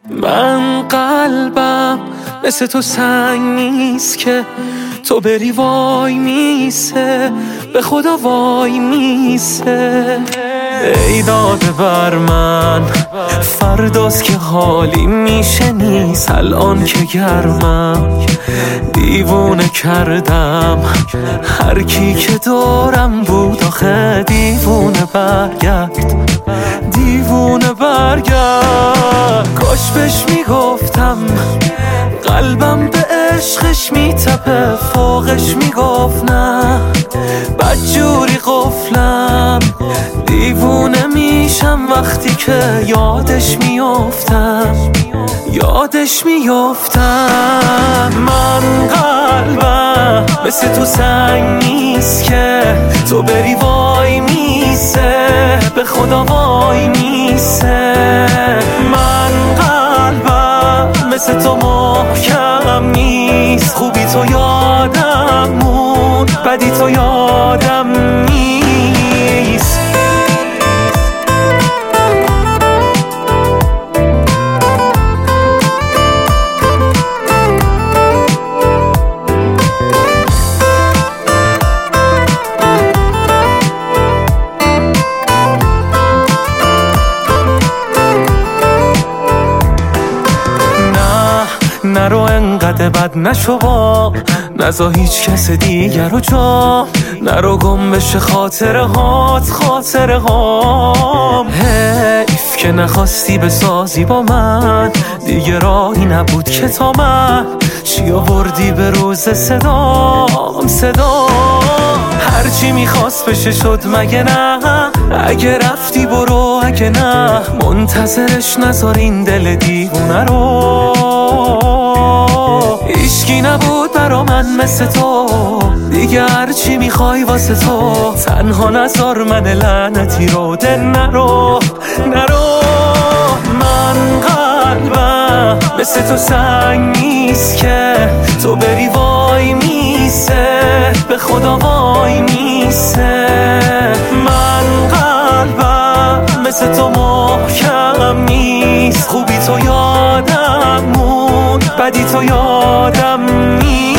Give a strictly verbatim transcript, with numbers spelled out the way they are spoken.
من قلبم مثل تو سنگ نیست که تو بری وای میسه، به خدا وای میسه. ای داده بر من فرداست که حالی میشه نیست، الان که گرمم دیوونه کردم هر کی که دارم بود. آخه دیوونه برگرد، دیوونه برگرد. کاش بهش میگفتم قلبم به عشقش میتپه، فوقش میگفت نه بدجوری قفلم. دیوونه میشم وقتی که یادش میافتم، یادش میافتم. من قلبم مثل تو سنگ نیست که تو بری وای میسه، به خدا وای میسه. من قلبم مثل تو محکم نیست، خوبی تو یادم موند، بدی تو یادم نیست. نرو انقدر بد نشو با، نزا هیچ کس دیگر رو جا، نرو گم بشه خاطره هات، خاطره هام. حیف که نخواستی بسازی با من، دیگه راهی نبود که تا من چی آوردی به روز صدام، صدام. هرچی میخواست بشه شد مگه نه؟ اگه رفتی برو، اگه نه منتظرش نذار این دل دیوونه رو. هیچکی نبود برا من مثل تو، دیگه هرچی میخوای واسه تو. تنها نذار من لعنتی رو ده نرو، نرو. من قلبم مثل تو سنگ نیست که تو بری وای میسه، به خدا وای میسه. من قلبم مثل تو محکم نیست، خوبی تو یادم موند، بدی تو یادم نیست.